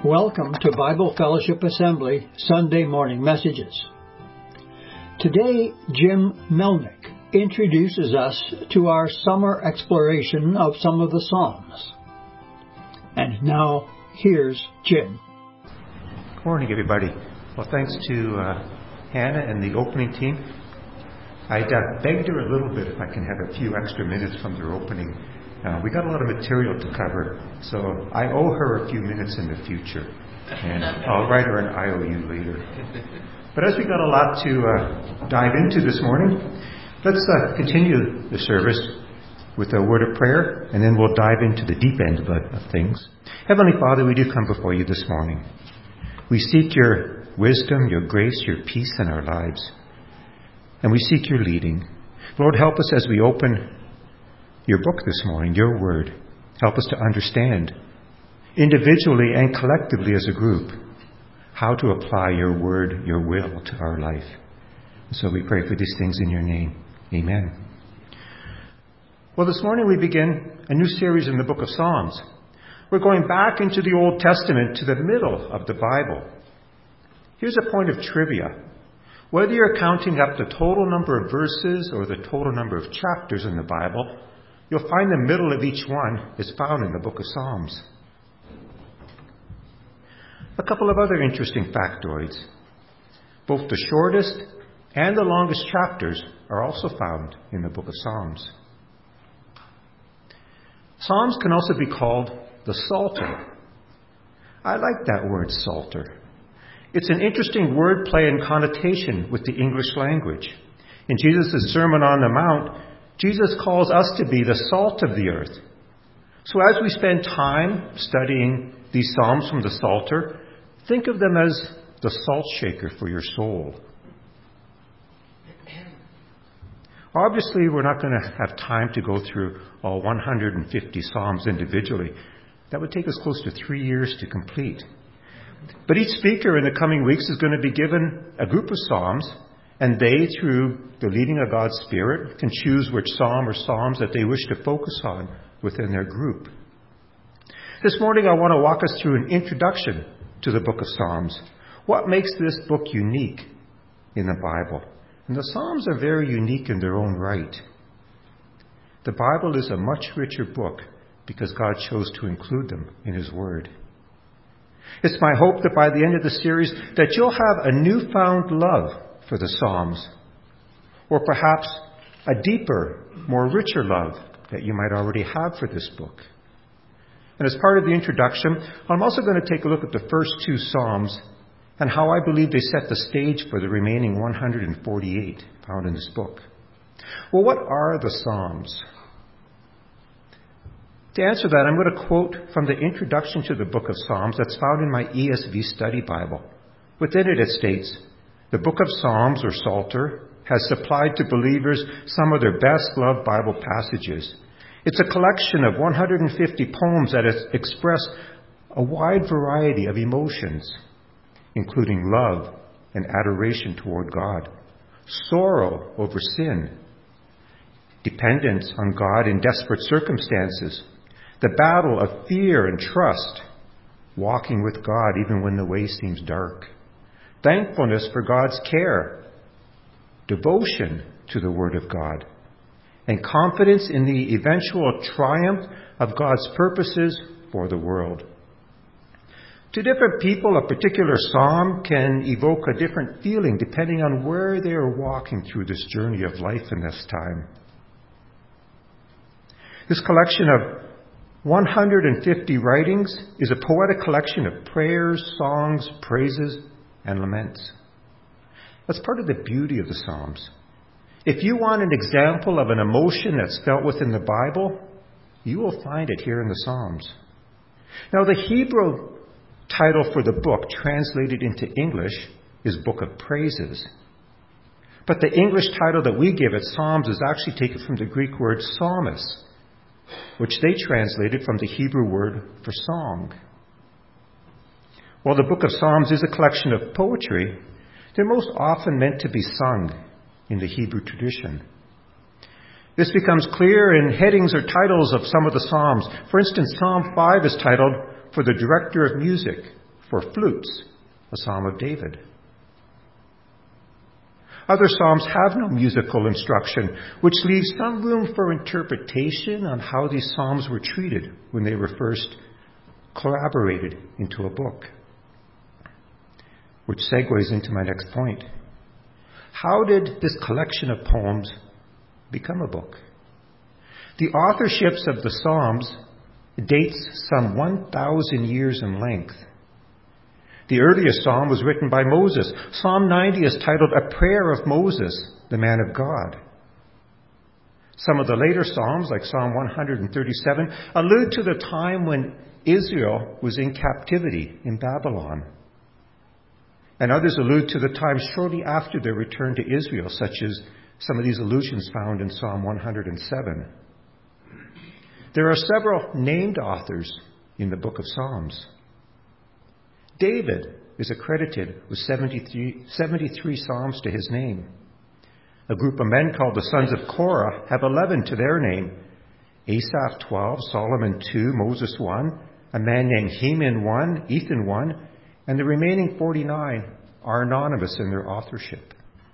Welcome to Bible Fellowship Assembly Sunday morning messages. Today, Jim Melnick introduces us to our summer exploration of some of the Psalms. And now, here's Jim. Good morning, everybody. Well, thanks to Hannah and the opening team. I begged her a little bit if I can have a few extra minutes from their opening. We got a lot of material to cover, so I owe her a few minutes in the future, and I'll write her an IOU later. But as we got a lot to dive into this morning, let's continue the service with a word of prayer, and then we'll dive into the deep end of things. Heavenly Father, we do come before you this morning. We seek your wisdom, your grace, your peace in our lives, and we seek your leading. Lord, help us as we open your book this morning, your word. Help us to understand, individually and collectively as a group, how to apply your word, your will to our life. So we pray for these things in your name. Amen. Well, this morning we begin a new series in the book of Psalms. We're going back into the Old Testament to the middle of the Bible. Here's a point of trivia. Whether you're counting up the total number of verses or the total number of chapters in the Bible, you'll find the middle of each one is found in the book of Psalms. A couple of other interesting factoids. Both the shortest and the longest chapters are also found in the book of Psalms. Psalms can also be called the Psalter. I like that word, Psalter. It's an interesting wordplay and connotation with the English language. In Jesus' Sermon on the Mount, Jesus calls us to be the salt of the earth. So as we spend time studying these Psalms from the Psalter, think of them as the salt shaker for your soul. Obviously, we're not going to have time to go through all 150 Psalms individually. That would take us close to 3 years to complete. But each speaker in the coming weeks is going to be given a group of Psalms, and they, through the leading of God's Spirit, can choose which psalm or psalms that they wish to focus on within their group. This morning I want to walk us through an introduction to the book of Psalms. What makes this book unique in the Bible? And the Psalms are very unique in their own right. The Bible is a much richer book because God chose to include them in His Word. It's my hope that by the end of the series that you'll have a newfound love for the Psalms, or perhaps a deeper, more richer love that you might already have for this book. And as part of the introduction, I'm also going to take a look at the first two Psalms and how I believe they set the stage for the remaining 148 found in this book. Well, what are the Psalms? To answer that, I'm going to quote from the introduction to the book of Psalms that's found in my ESV study Bible. Within it, it states, "The book of Psalms, or Psalter, has supplied to believers some of their best-loved Bible passages. It's a collection of 150 poems that express a wide variety of emotions, including love and adoration toward God, sorrow over sin, dependence on God in desperate circumstances, the battle of fear and trust, walking with God even when the way seems dark, thankfulness for God's care, devotion to the Word of God, and confidence in the eventual triumph of God's purposes for the world." To different people, a particular psalm can evoke a different feeling depending on where they are walking through this journey of life in this time. This collection of 150 writings is a poetic collection of prayers, songs, praises, and laments. That's part of the beauty of the Psalms. If you want an example of an emotion that's felt within the Bible, you will find it here in the Psalms. Now, the Hebrew title for the book, translated into English, is Book of Praises. But the English title that we give it, Psalms, is actually taken from the Greek word psalmos, which they translated from the Hebrew word for song. While the book of Psalms is a collection of poetry, they're most often meant to be sung in the Hebrew tradition. This becomes clear in headings or titles of some of the Psalms. For instance, Psalm 5 is titled, "For the Director of Music, for flutes, a psalm of David. Other psalms have no musical instruction, which leaves some room for interpretation on how these psalms were treated when they were first collaborated into a book. Which segues into my next point. How did this collection of poems become a book? The authorships of the Psalms dates some 1,000 years in length. The earliest psalm was written by Moses. Psalm 90 is titled A Prayer of Moses, the Man of God. Some of the later psalms, like Psalm 137, allude to the time when Israel was in captivity in Babylon. And others allude to the time shortly after their return to Israel, such as some of these allusions found in Psalm 107. There are several named authors in the book of Psalms. David is accredited with 73 psalms to his name. A group of men called the sons of Korah have 11 to their name. Asaph 12, Solomon 2, Moses 1, a man named Heman 1, Ethan 1, and the remaining 49 are anonymous in their authorship.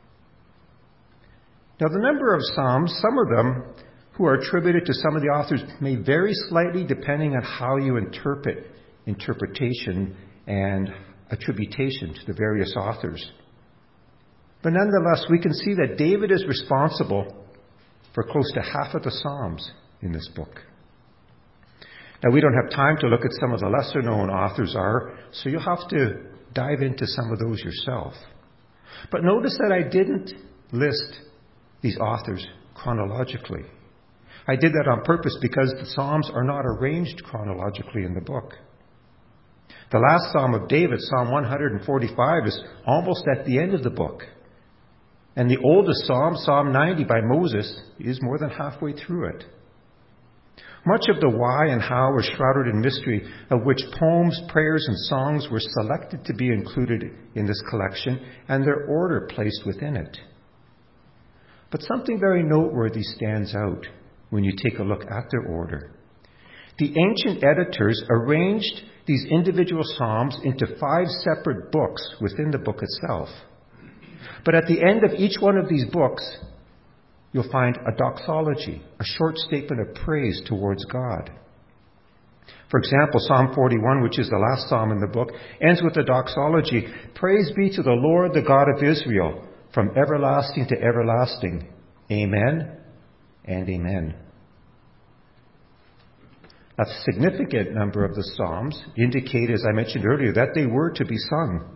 Now, the number of psalms, some of them who are attributed to some of the authors, may vary slightly depending on how you interpret interpretation and attribution to the various authors. But nonetheless, we can see that David is responsible for close to half of the Psalms in this book. Now, we don't have time to look at some of the lesser known authors so you'll have to dive into some of those yourself. But notice that I didn't list these authors chronologically. I did that on purpose because the Psalms are not arranged chronologically in the book. The last Psalm of David, Psalm 145, is almost at the end of the book. And the oldest Psalm, Psalm 90 by Moses, is more than halfway through it. Much of the why and how was shrouded in mystery, of which poems, prayers, and songs were selected to be included in this collection, and their order placed within it. But something very noteworthy stands out when you take a look at their order. The ancient editors arranged these individual psalms into 5 separate books within the book itself. But at the end of each one of these books, you'll find a doxology, a short statement of praise towards God. For example, Psalm 41, which is the last psalm in the book, ends with a doxology. Praise be to the Lord, the God of Israel, from everlasting to everlasting. Amen and amen. A significant number of the Psalms indicate, as I mentioned earlier, that they were to be sung.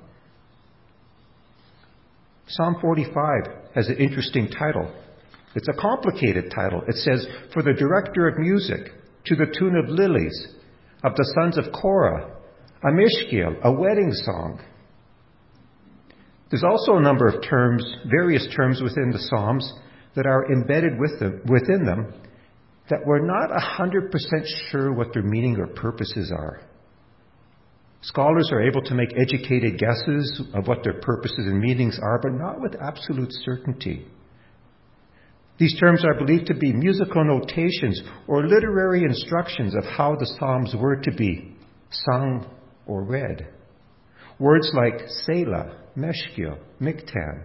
Psalm 45 has an interesting title. It's a complicated title. It says, For the director of music, to the tune of lilies, of the sons of Korah, a mishkil, a wedding song. There's also a number of terms, various terms within the Psalms that are embedded within them that we're not 100% sure what their meaning or purposes are. Scholars are able to make educated guesses of what their purposes and meanings are, but not with absolute certainty. These terms are believed to be musical notations or literary instructions of how the Psalms were to be sung or read. Words like Selah, Meshkil, Miktam.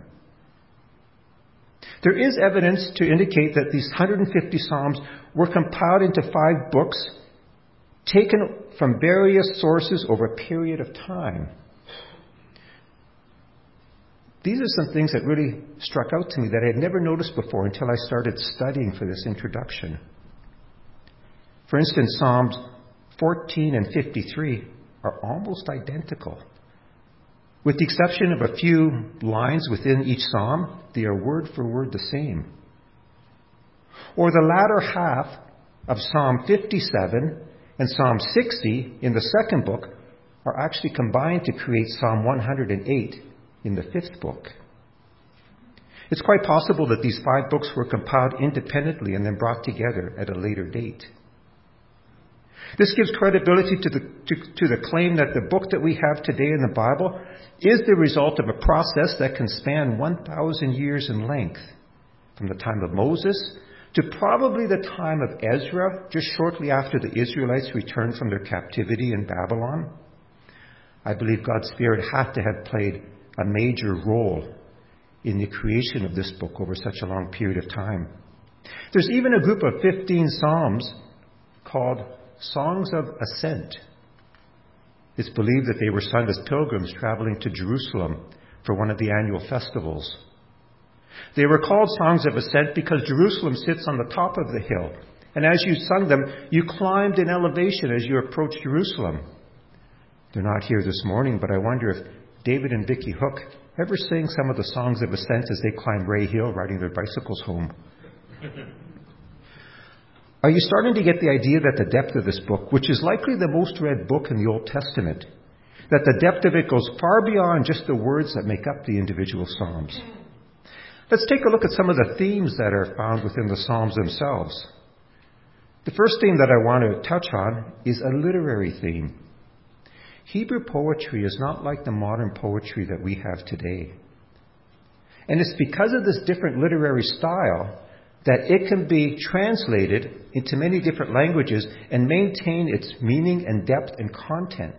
There is evidence to indicate that these 150 Psalms were compiled into 5 books taken from various sources over a period of time. These are some things that really struck out to me that I had never noticed before until I started studying for this introduction. For instance, Psalms 14 and 53 are almost identical. With the exception of a few lines within each psalm, they are word for word the same. Or the latter half of Psalm 57 and Psalm 60 in the second book are actually combined to create Psalm 108 in the 5th book. It's quite possible that these 5 books were compiled independently and then brought together at a later date. This gives credibility to the claim that the book that we have today in the Bible is the result of a process that can span 1,000 years in length, from the time of Moses to probably the time of Ezra, just shortly after the Israelites returned from their captivity in Babylon. I believe God's Spirit had to have played a major role in the creation of this book over such a long period of time. There's even a group of 15 psalms called Songs of Ascent. It's believed that they were sung as pilgrims traveling to Jerusalem for one of the annual festivals. They were called Songs of Ascent because Jerusalem sits on the top of the hill. And as you sung them, you climbed in elevation as you approached Jerusalem. They're not here this morning, but I wonder if David and Vicki Hook ever sang some of the Songs of Ascent as they climbed Ray Hill riding their bicycles home. Are you starting to get the idea that the depth of this book, which is likely the most read book in the Old Testament, that the depth of it goes far beyond just the words that make up the individual Psalms? Let's take a look at some of the themes that are found within the Psalms themselves. The first theme that I want to touch on is a literary theme. Hebrew poetry is not like the modern poetry that we have today. And it's because of this different literary style that it can be translated into many different languages and maintain its meaning and depth and content.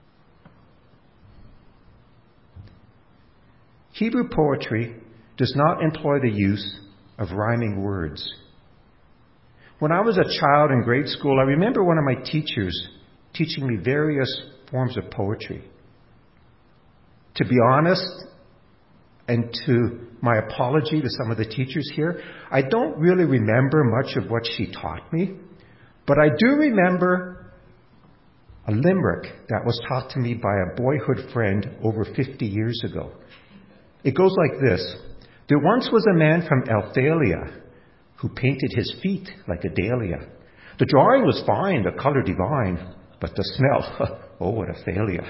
Hebrew poetry does not employ the use of rhyming words. When I was a child in grade school, I remember one of my teachers teaching me various forms of poetry. To be honest, and to my apology to some of the teachers here, I don't really remember much of what she taught me, but I do remember a limerick that was taught to me by a boyhood friend over 50 years ago. It goes like this. There once was a man from Elphalia who painted his feet like a dahlia. The drawing was fine, the color divine, but the smell, oh, what a failure.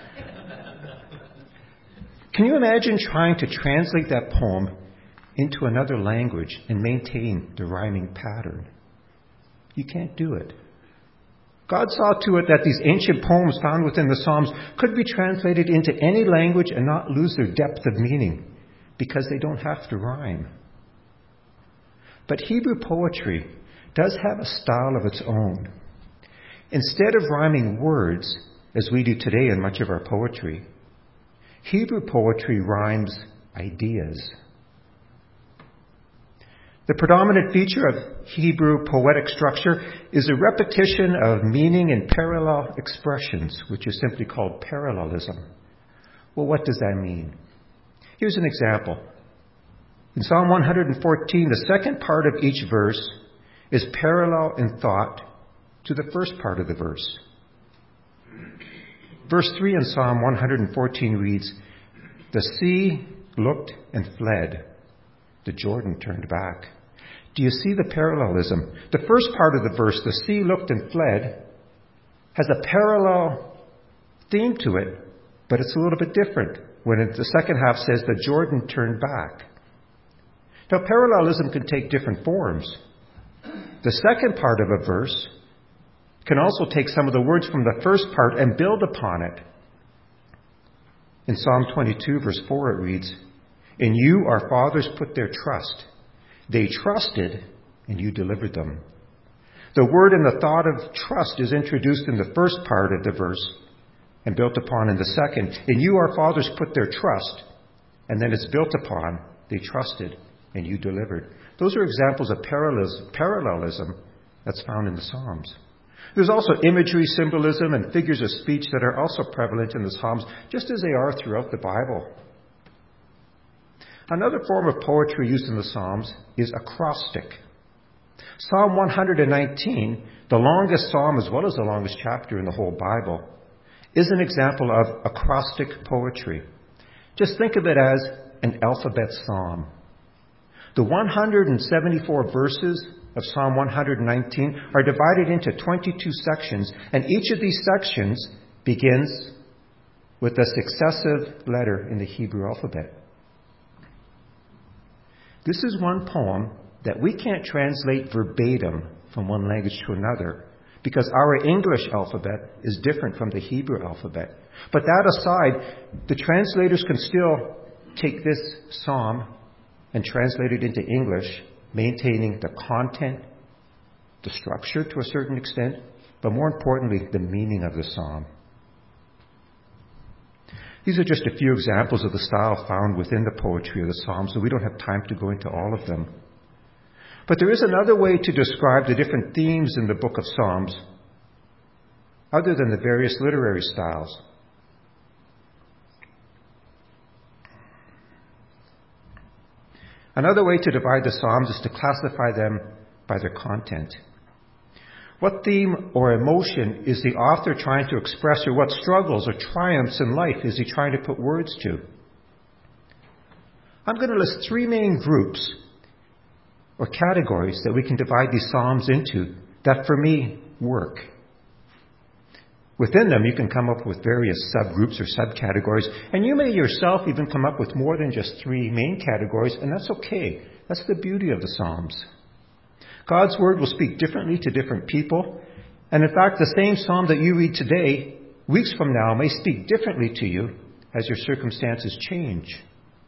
Can you imagine trying to translate that poem into another language and maintain the rhyming pattern? You can't do it. God saw to it that these ancient poems found within the Psalms could be translated into any language and not lose their depth of meaning, because they don't have to rhyme. But Hebrew poetry does have a style of its own. Instead of rhyming words, as we do today in much of our poetry, Hebrew poetry rhymes ideas. The predominant feature of Hebrew poetic structure is a repetition of meaning in parallel expressions, which is simply called parallelism. Well, what does that mean? Here's an example. In Psalm 114, the second part of each verse is parallel in thought to the first part of the verse. Verse 3 in Psalm 114 reads, "The sea looked and fled. The Jordan turned back." Do you see the parallelism? The first part of the verse, "the sea looked and fled," has a parallel theme to it, but it's a little bit different when the second half says, "The Jordan turned back." Now, parallelism can take different forms. The second part of a verse can also take some of the words from the first part and build upon it. In Psalm 22, verse 4, it reads, "In you our fathers put their trust. They trusted, and you delivered them." The word and the thought of trust is introduced in the first part of the verse and built upon in the second. "In you our fathers put their trust," and then it's built upon, "They trusted, and you delivered." Those are examples of parallelism that's found in the Psalms. There's also imagery, symbolism, and figures of speech that are also prevalent in the Psalms, just as they are throughout the Bible. Another form of poetry used in the Psalms is acrostic. Psalm 119, the longest psalm as well as the longest chapter in the whole Bible, is an example of acrostic poetry. Just think of it as an alphabet psalm. The 174 verses of Psalm 119 are divided into 22 sections, and each of these sections begins with a successive letter in the Hebrew alphabet. This is one poem that we can't translate verbatim from one language to another because our English alphabet is different from the Hebrew alphabet. But that aside, the translators can still take this psalm and translate it into English, maintaining the content, the structure to a certain extent, but more importantly, the meaning of the psalm. These are just a few examples of the style found within the poetry of the Psalms, so we don't have time to go into all of them. But there is another way to describe the different themes in the book of Psalms, other than the various literary styles. Another way to divide the Psalms is to classify them by their content. What theme or emotion is the author trying to express, or what struggles or triumphs in life is he trying to put words to? I'm going to list three main groups or categories that we can divide these Psalms into that, for me, work. Within them, you can come up with various subgroups or subcategories, and you may yourself even come up with more than just three main categories, and that's okay. That's the beauty of the Psalms. God's Word will speak differently to different people, and in fact, the same Psalm that you read today, weeks from now, may speak differently to you as your circumstances change.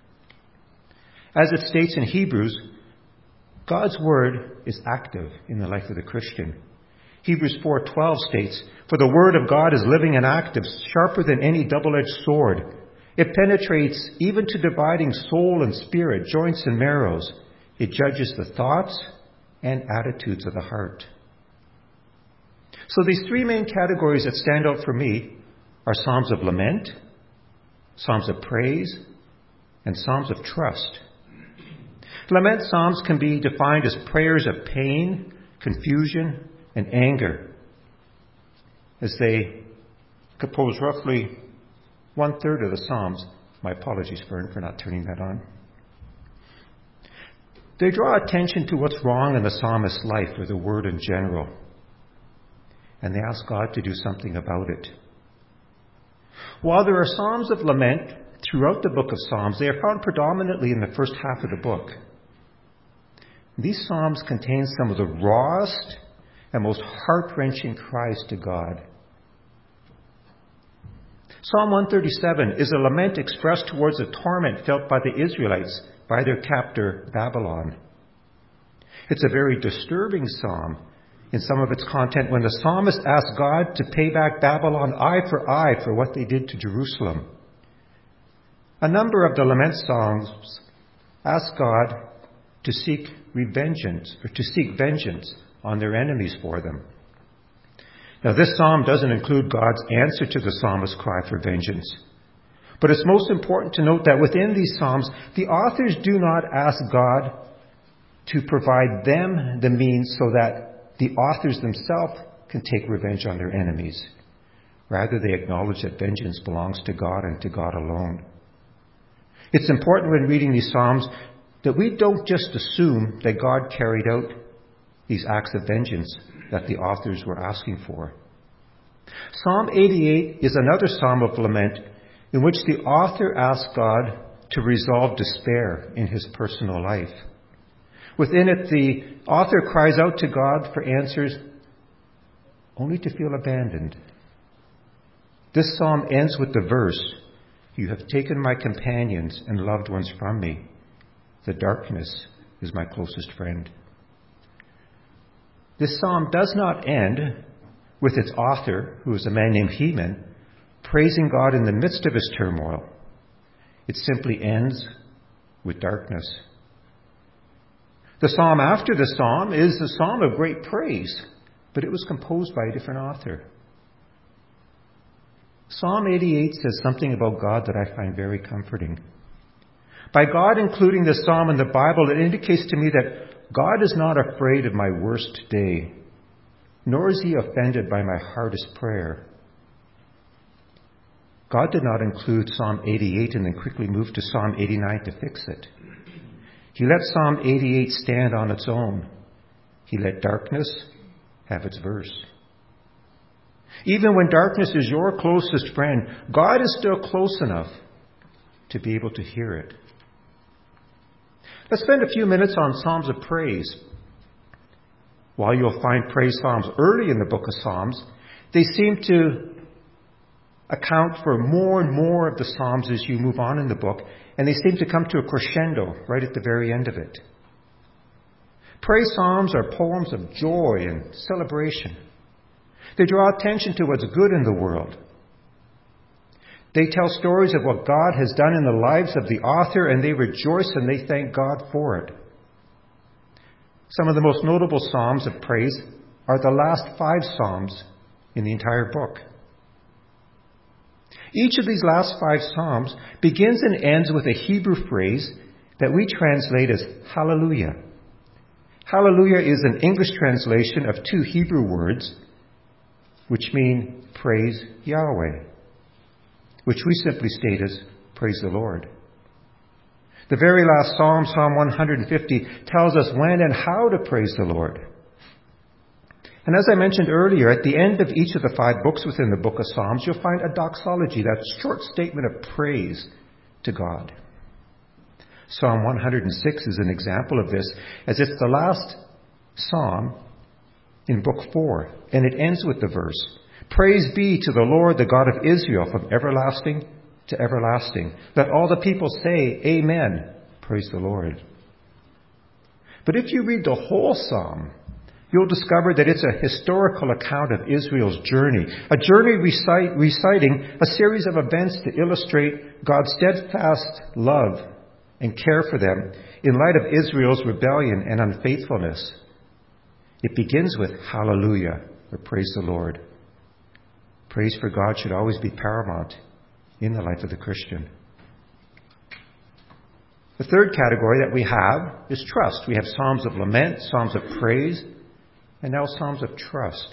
As it states in Hebrews, God's Word is active in the life of the Christian. Hebrews 4:12 states, "For the Word of God is living and active, sharper than any double-edged sword. It penetrates even to dividing soul and spirit, joints and marrows. It judges the thoughts and attitudes of the heart." So these three main categories that stand out for me are Psalms of lament, Psalms of praise, and Psalms of trust. Lament Psalms can be defined as prayers of pain, confusion, and anger, as they compose roughly 1/3 of the Psalms. My apologies, Fern, for not turning that on. They draw attention to what's wrong in the psalmist's life or the word in general, and they ask God to do something about it. While there are Psalms of lament throughout the book of Psalms, they are found predominantly in the first half of the book. These Psalms contain some of the rawest and most heart-wrenching cries to God. Psalm 137 is a lament expressed towards the torment felt by the Israelites by their captor Babylon. It's a very disturbing psalm in some of its content when the psalmist asks God to pay back Babylon eye for what they did to Jerusalem. A number of the lament songs ask God to seek vengeance on their enemies for them. Now, this psalm doesn't include God's answer to the psalmist's cry for vengeance. But it's most important to note that within these psalms, the authors do not ask God to provide them the means so that the authors themselves can take revenge on their enemies. Rather, they acknowledge that vengeance belongs to God and to God alone. It's important when reading these psalms that we don't just assume that God carried out these acts of vengeance that the authors were asking for. Psalm 88 is another psalm of lament in which the author asks God to resolve despair in his personal life. Within it, the author cries out to God for answers only to feel abandoned. This psalm ends with the verse, "You have taken my companions and loved ones from me. The darkness is my closest friend." This psalm does not end with its author, who is a man named Heman, praising God in the midst of his turmoil. It simply ends with darkness. The psalm after the psalm is a psalm of great praise, but it was composed by a different author. Psalm 88 says something about God that I find very comforting. By God including this psalm in the Bible, it indicates to me that God is not afraid of my worst day, nor is he offended by my hardest prayer. God did not include Psalm 88 and then quickly move to Psalm 89 to fix it. He let Psalm 88 stand on its own. He let darkness have its verse. Even when darkness is your closest friend, God is still close enough to be able to hear it. Let's spend a few minutes on Psalms of praise. While you'll find praise psalms early in the book of Psalms, they seem to account for more and more of the Psalms as you move on in the book, and they seem to come to a crescendo right at the very end of it. Praise psalms are poems of joy and celebration. They draw attention to what's good in the world. They tell stories of what God has done in the lives of the author, and they rejoice and they thank God for it. Some of the most notable psalms of praise are the last 5 psalms in the entire book. Each of these last 5 psalms begins and ends with a Hebrew phrase that we translate as hallelujah. Hallelujah is an English translation of 2 Hebrew words, which mean praise Yahweh, which we simply state as praise the Lord. The very last psalm, Psalm 150, tells us when and how to praise the Lord. And as I mentioned earlier, at the end of each of the 5 books within the book of Psalms, you'll find a doxology, that short statement of praise to God. Psalm 106 is an example of this, as it's the last psalm in book 4, and it ends with the verse, "Praise be to the Lord, the God of Israel, from everlasting to everlasting. Let all the people say, Amen. Praise the Lord." But if you read the whole psalm, you'll discover that it's a historical account of Israel's journey, a journey reciting a series of events to illustrate God's steadfast love and care for them in light of Israel's rebellion and unfaithfulness. It begins with hallelujah, or praise the Lord. Praise for God should always be paramount in the life of the Christian. The third category that we have is trust. We have psalms of lament, psalms of praise, and now psalms of trust.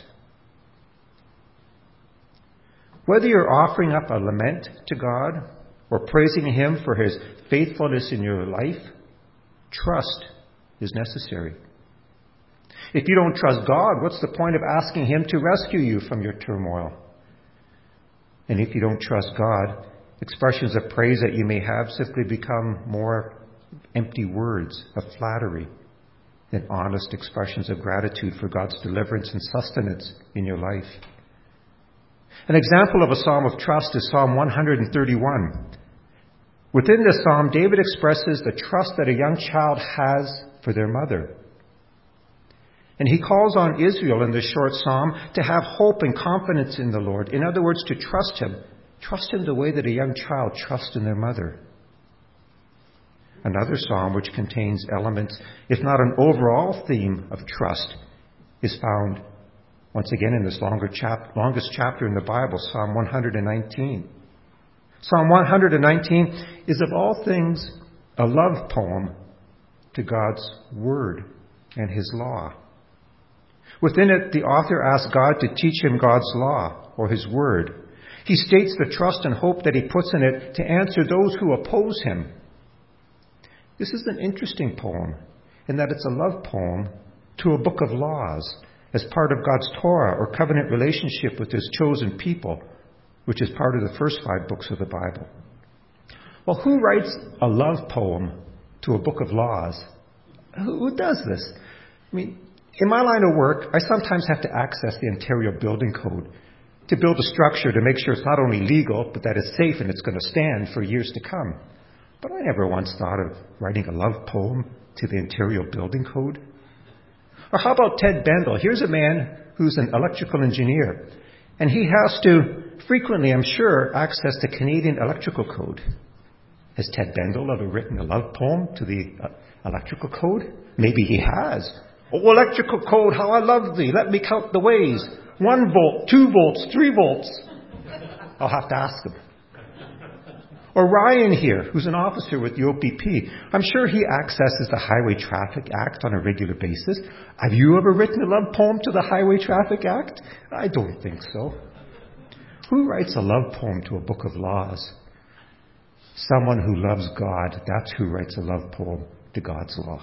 Whether you're offering up a lament to God or praising Him for His faithfulness in your life, trust is necessary. If you don't trust God, what's the point of asking Him to rescue you from your turmoil? And if you don't trust God, expressions of praise that you may have simply become more empty words of flattery than honest expressions of gratitude for God's deliverance and sustenance in your life. An example of a psalm of trust is Psalm 131. Within this psalm, David expresses the trust that a young child has for their mother. And he calls on Israel in this short psalm to have hope and confidence in the Lord. In other words, to trust Him the way that a young child trusts in their mother. Another psalm which contains elements, if not an overall theme of trust, is found once again in this longest chapter in the Bible, Psalm 119. Psalm 119 is of all things a love poem to God's Word and His law. Within it, the author asks God to teach him God's law, or His Word. He states the trust and hope that he puts in it to answer those who oppose him. This is an interesting poem, in that it's a love poem to a book of laws, as part of God's Torah, or covenant relationship with His chosen people, which is part of the first 5 books of the Bible. Well, who writes a love poem to a book of laws? Who does this? I mean, in my line of work, I sometimes have to access the Ontario Building Code to build a structure to make sure it's not only legal, but that it's safe and it's going to stand for years to come. But I never once thought of writing a love poem to the Ontario Building Code. Or how about Ted Bendel? Here's a man who's an electrical engineer, and he has to frequently, I'm sure, access the Canadian Electrical Code. Has Ted Bendel ever written a love poem to the Electrical Code? Maybe he has. "Oh, electrical code, how I love thee. Let me count the ways. 1 volt, 2 volts, 3 volts. I'll have to ask him. Or Ryan here, who's an officer with the OPP. I'm sure he accesses the Highway Traffic Act on a regular basis. Have you ever written a love poem to the Highway Traffic Act? I don't think so. Who writes a love poem to a book of laws? Someone who loves God. That's who writes a love poem to God's law.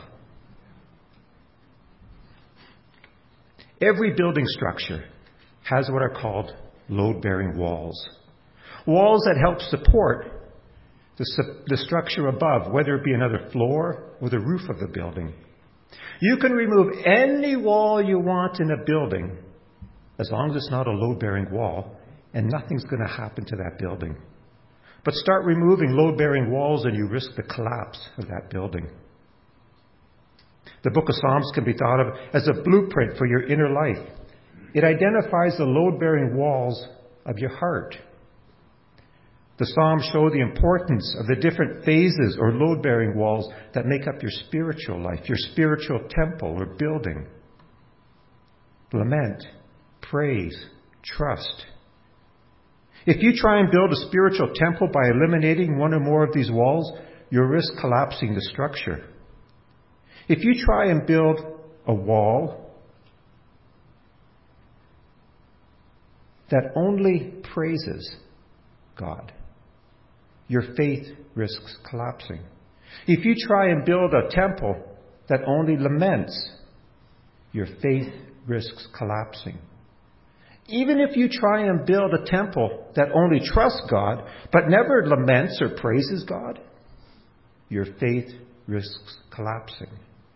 Every building structure has what are called load-bearing walls. Walls that help support the structure above, whether it be another floor or the roof of the building. You can remove any wall you want in a building, as long as it's not a load-bearing wall, and nothing's going to happen to that building. But start removing load-bearing walls and you risk the collapse of that building. The book of Psalms can be thought of as a blueprint for your inner life. It identifies the load-bearing walls of your heart. The Psalms show the importance of the different phases or load-bearing walls that make up your spiritual life, your spiritual temple or building. Lament, praise, trust. If you try and build a spiritual temple by eliminating one or more of these walls, you'll risk collapsing the structure. If you try and build a wall that only praises God, your faith risks collapsing. If you try and build a temple that only laments, your faith risks collapsing. Even if you try and build a temple that only trusts God, but never laments or praises God, your faith risks collapsing.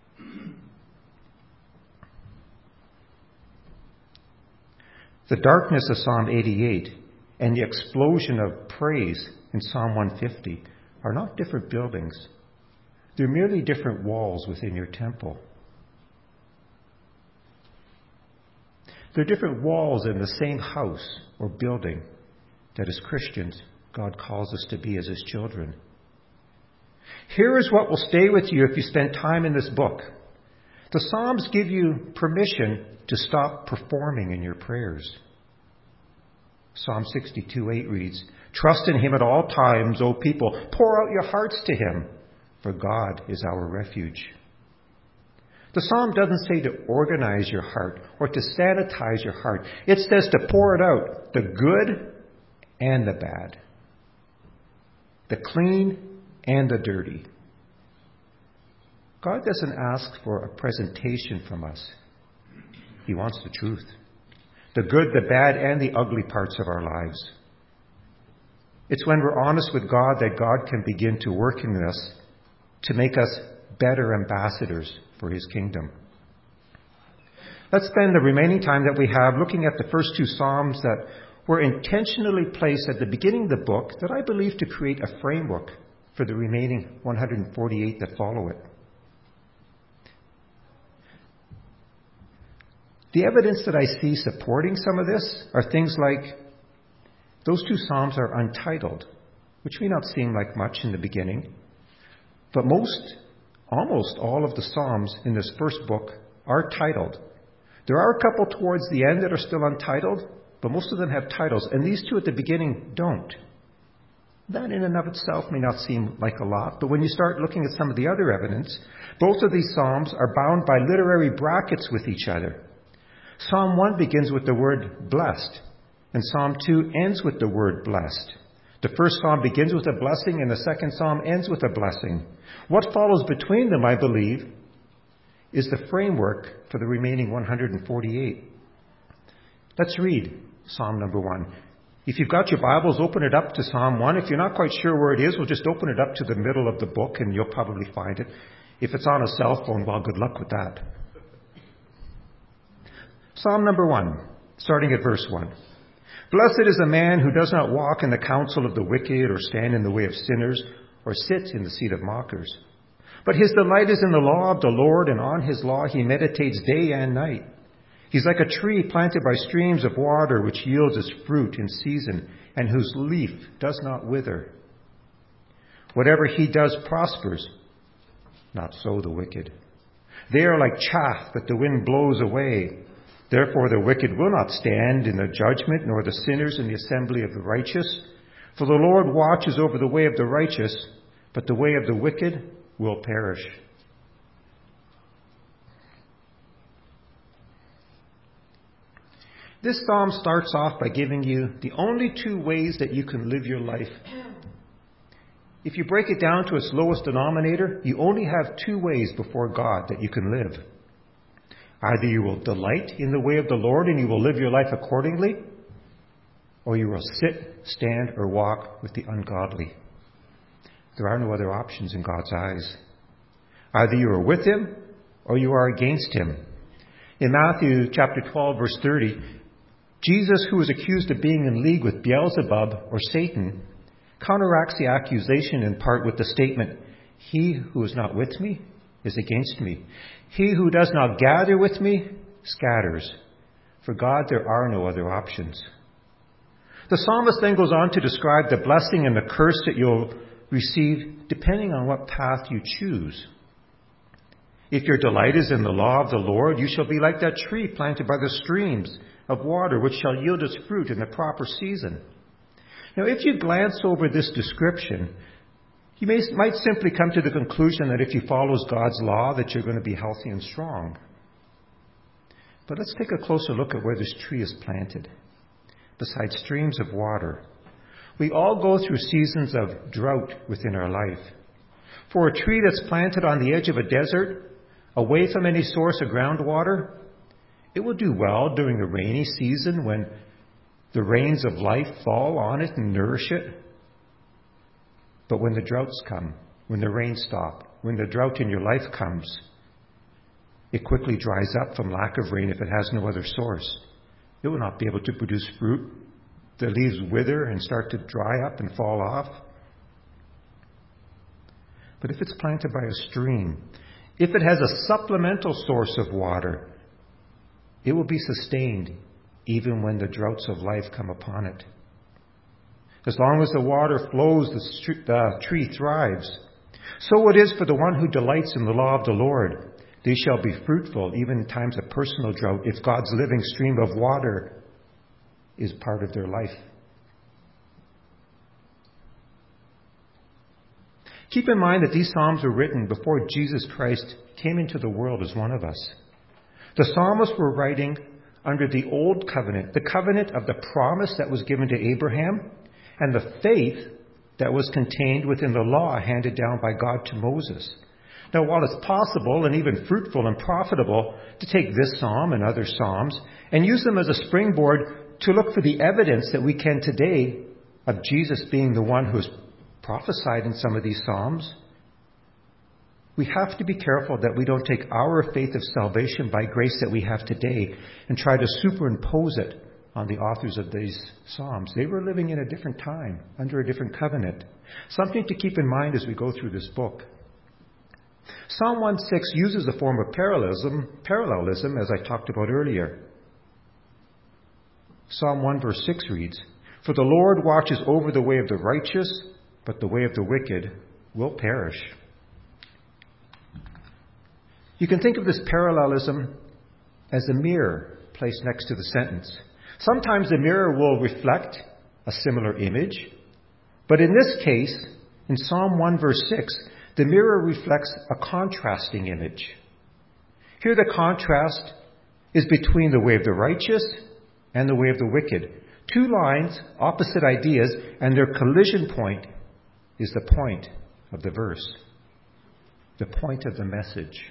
The darkness of Psalm 88 and the explosion of praise in Psalm 150 are not different buildings. They're merely different walls within your temple. They're different walls in the same house or building that as Christians, God calls us to be as His children. Here is what will stay with you if you spend time in this book. The Psalms give you permission to stop performing in your prayers. Psalm 62:8 reads, "Trust in Him at all times, O people. Pour out your hearts to Him, for God is our refuge." The psalm doesn't say to organize your heart or to sanitize your heart. It says to pour it out, the good and the bad, the clean and the dirty. God doesn't ask for a presentation from us. He wants the truth. The good, the bad, and the ugly parts of our lives. It's when we're honest with God that God can begin to work in us to make us better ambassadors for His kingdom. Let's spend the remaining time that we have looking at the first two Psalms that were intentionally placed at the beginning of the book that I believe to create a framework for the remaining 148 that follow it. The evidence that I see supporting some of this are things like those two Psalms are untitled, which may not seem like much in the beginning, but almost all of the Psalms in this first book are titled. There are a couple towards the end that are still untitled, but most of them have titles, and these two at the beginning don't. That in and of itself may not seem like a lot, but when you start looking at some of the other evidence, both of these Psalms are bound by literary brackets with each other. Psalm 1 begins with the word blessed, and Psalm 2 ends with the word blessed. The first Psalm begins with a blessing, and the second Psalm ends with a blessing. What follows between them, I believe, is the framework for the remaining 148. Let's read Psalm number 1. If you've got your Bibles, open it up to Psalm 1. If you're not quite sure where it is, we'll just open it up to the middle of the book, and you'll probably find it. If it's on a cell phone, well, good luck with that. Psalm number 1, starting at verse 1. Blessed is the man who does not walk in the counsel of the wicked, or stand in the way of sinners, or sit in the seat of mockers. But his delight is in the law of the Lord, and on his law he meditates day and night. He's like a tree planted by streams of water, which yields its fruit in season, and whose leaf does not wither. Whatever he does prospers. Not so the wicked. They are like chaff that the wind blows away. Therefore the wicked will not stand in the judgment, nor the sinners in the assembly of the righteous. For the Lord watches over the way of the righteous, but the way of the wicked will perish. This psalm starts off by giving you the only two ways that you can live your life. If you break it down to its lowest denominator, you only have two ways before God that you can live. Either you will delight in the way of the Lord and you will live your life accordingly, or you will sit, stand, or walk with the ungodly. There are no other options in God's eyes. Either you are with Him or you are against Him. In Matthew chapter 12, verse 30, Jesus, who was accused of being in league with Beelzebub or Satan, counteracts the accusation in part with the statement, "He who is not with me is against me. He who does not gather with me scatters. For God there are no other options." The psalmist then goes on to describe the blessing and the curse that you'll receive depending on what path you choose. If your delight is in the law of the Lord, you shall be like that tree planted by the streams of water, which shall yield its fruit in the proper season. Now, if you glance over this description, you might simply come to the conclusion that if you follow God's law, that you're going to be healthy and strong. But let's take a closer look at where this tree is planted. Beside streams of water. We all go through seasons of drought within our life. For a tree that's planted on the edge of a desert, away from any source of groundwater, it will do well during the rainy season when the rains of life fall on it and nourish it. But when the droughts come, when the rains stop, when the drought in your life comes, it quickly dries up from lack of rain if it has no other source. It will not be able to produce fruit. The leaves wither and start to dry up and fall off. But if it's planted by a stream, if it has a supplemental source of water, it will be sustained even when the droughts of life come upon it. As long as the water flows, the tree thrives. So it is for the one who delights in the law of the Lord. They shall be fruitful even in times of personal drought if God's living stream of water is part of their life. Keep in mind that these Psalms were written before Jesus Christ came into the world as one of us. The psalmists were writing under the Old Covenant, the covenant of the promise that was given to Abraham and the faith that was contained within the law handed down by God to Moses. Now, while it's possible and even fruitful and profitable to take this psalm and other psalms and use them as a springboard to look for the evidence that we can today of Jesus being the one who is prophesied in some of these psalms, we have to be careful that we don't take our faith of salvation by grace that we have today and try to superimpose it on the authors of these psalms. They were living in a different time, under a different covenant. Something to keep in mind as we go through this book. Psalm 1:6 uses a form of parallelism, as I talked about earlier. Psalm 1 verse 6 reads, "For the Lord watches over the way of the righteous, but the way of the wicked will perish." You can think of this parallelism as a mirror placed next to the sentence. Sometimes the mirror will reflect a similar image, but in this case, in Psalm 1 verse 6, the mirror reflects a contrasting image. Here the contrast is between the way of the righteous and the way of the wicked. Two lines, opposite ideas, and their collision point is the point of the verse, the point of the message.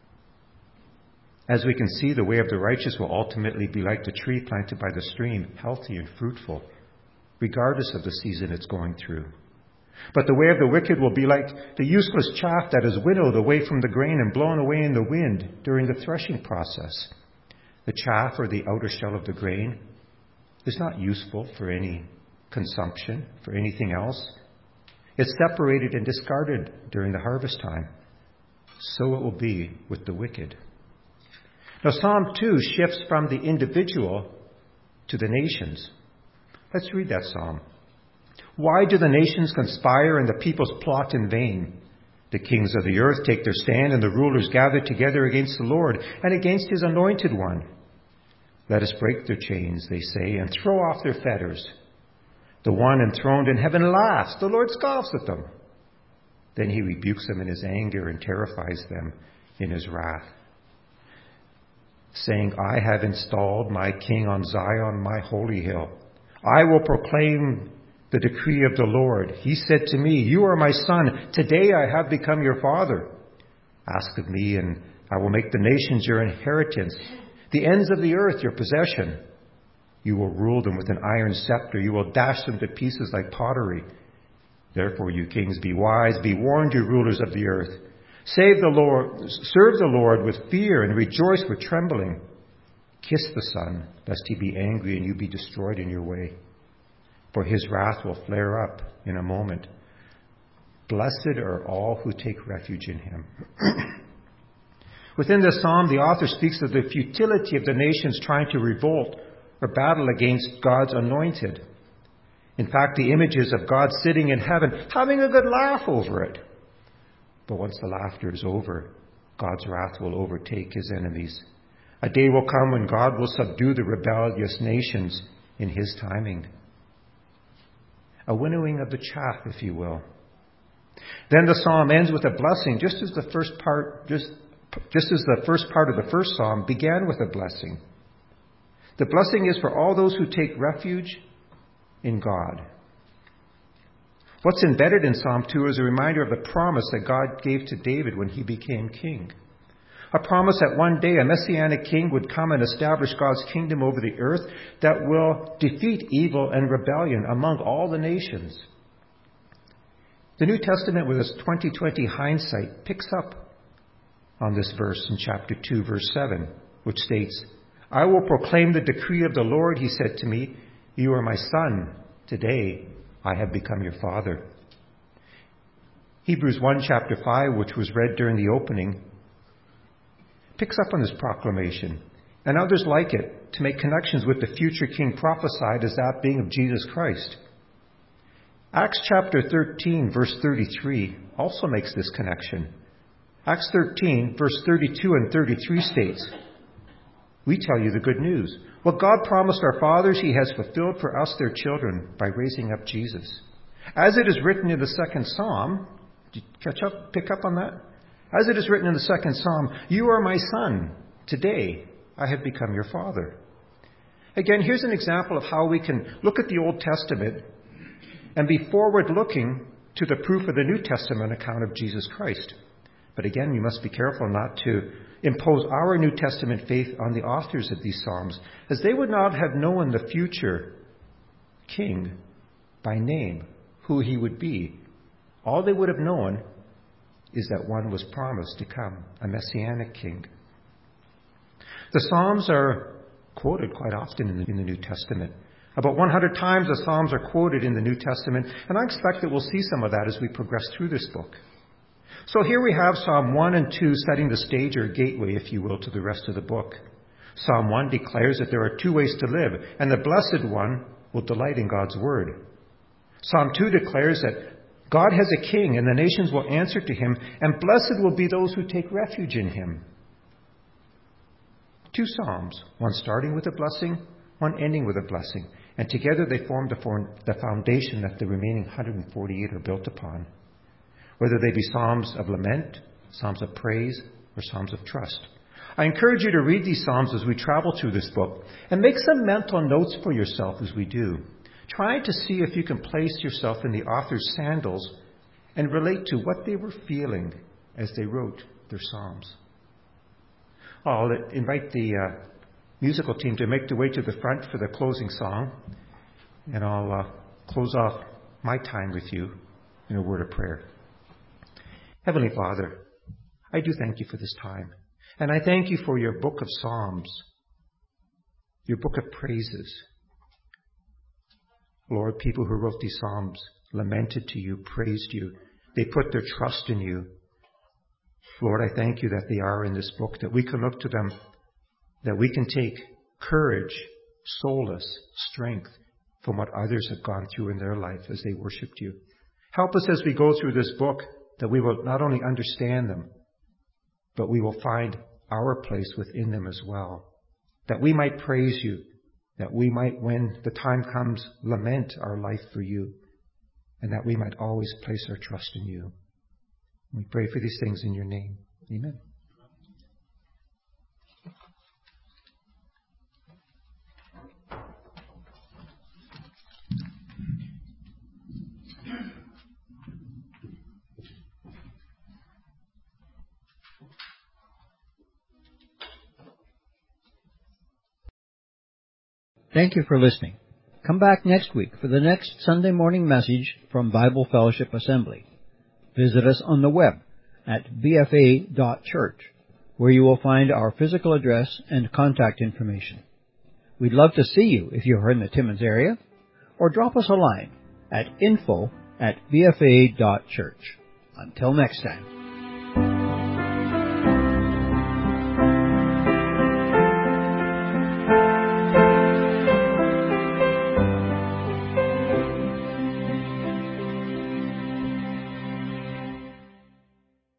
As we can see, the way of the righteous will ultimately be like the tree planted by the stream, healthy and fruitful, regardless of the season it's going through. But the way of the wicked will be like the useless chaff that is winnowed away from the grain and blown away in the wind during the threshing process. The chaff, or the outer shell of the grain, is not useful for any consumption, for anything else. It's separated and discarded during the harvest time. So it will be with the wicked. Now, Psalm 2 shifts from the individual to the nations. Let's read that psalm. "Why do the nations conspire and the peoples plot in vain? The kings of the earth take their stand and the rulers gather together against the Lord and against his anointed one. Let us break their chains, they say, and throw off their fetters. The one enthroned in heaven laughs. The Lord scoffs at them. Then he rebukes them in his anger and terrifies them in his wrath, saying, I have installed my king on Zion, my holy hill. I will proclaim the decree of the Lord. He said to me, you are my son. Today I have become your father. Ask of me, and I will make the nations your inheritance, the ends of the earth your possession. You will rule them with an iron scepter. You will dash them to pieces like pottery. Therefore, you kings, be wise. Be warned, you rulers of the earth. Serve the Lord with fear and rejoice with trembling. Kiss the Son, lest he be angry and you be destroyed in your way. For his wrath will flare up in a moment. Blessed are all who take refuge in him. Within this psalm, the author speaks of the futility of the nations trying to revolt or battle against God's anointed. In fact, the images of God sitting in heaven, having a good laugh over it. But once the laughter is over, God's wrath will overtake his enemies. A day will come when God will subdue the rebellious nations in his timing. A winnowing of the chaff, if you will. Then the psalm ends with a blessing, just as the first part of the first psalm began with a blessing. The blessing is for all those who take refuge in God. What's embedded in Psalm 2 is a reminder of the promise that God gave to David when he became king. A promise that one day a messianic king would come and establish God's kingdom over the earth that will defeat evil and rebellion among all the nations. The New Testament, with its 20/20 hindsight, picks up on this verse in chapter 2, verse 7, which states, "I will proclaim the decree of the Lord, he said to me, you are my son. Today I have become your father." Hebrews 1, chapter 5, which was read during the opening, picks up on this proclamation, and others like it, to make connections with the future king prophesied as that being of Jesus Christ. Acts chapter 13, verse 33 also makes this connection. Acts 13, verse 32 and 33 states, "We tell you the good news. What God promised our fathers, he has fulfilled for us, their children, by raising up Jesus. As it is written in the second psalm," did you pick up on that? "As it is written in the second psalm, you are my son. Today I have become your father." Again, here's an example of how we can look at the Old Testament and be forward-looking to the proof of the New Testament account of Jesus Christ. But again, we must be careful not to impose our New Testament faith on the authors of these Psalms, as they would not have known the future king by name, who he would be. All they would have known is that one was promised to come, a messianic king. The Psalms are quoted quite often in the New Testament. About 100 times the Psalms are quoted in the New Testament, and I expect that we'll see some of that as we progress through this book. So here we have Psalm 1 and 2 setting the stage, or gateway, if you will, to the rest of the book. Psalm 1 declares that there are two ways to live, and the blessed one will delight in God's word. Psalm 2 declares that God has a king, and the nations will answer to him, and blessed will be those who take refuge in him. Two psalms, one starting with a blessing, one ending with a blessing, and together they form the foundation that the remaining 148 are built upon. Whether they be psalms of lament, psalms of praise, or psalms of trust. I encourage you to read these psalms as we travel through this book, and make some mental notes for yourself as we do. Try to see if you can place yourself in the author's sandals and relate to what they were feeling as they wrote their psalms. I'll invite the musical team to make their way to the front for the closing song, and I'll close off my time with you in a word of prayer. Heavenly Father, I do thank you for this time, and I thank you for your book of Psalms, your book of praises. Lord, people who wrote these Psalms lamented to you, praised you. They put their trust in you. Lord, I thank you that they are in this book, that we can look to them, that we can take courage, solace, strength from what others have gone through in their life as they worshipped you. Help us as we go through this book, that we will not only understand them, but we will find our place within them as well. That we might praise you, that we might, when the time comes, lament our life for you, and that we might always place our trust in you. We pray for these things in your name. Amen. Thank you for listening. Come back next week for the next Sunday morning message from Bible Fellowship Assembly. Visit us on the web at bfa.church, where you will find our physical address and contact information. We'd love to see you if you're in the Timmins area, or drop us a line at info@bfa.church. Until next time.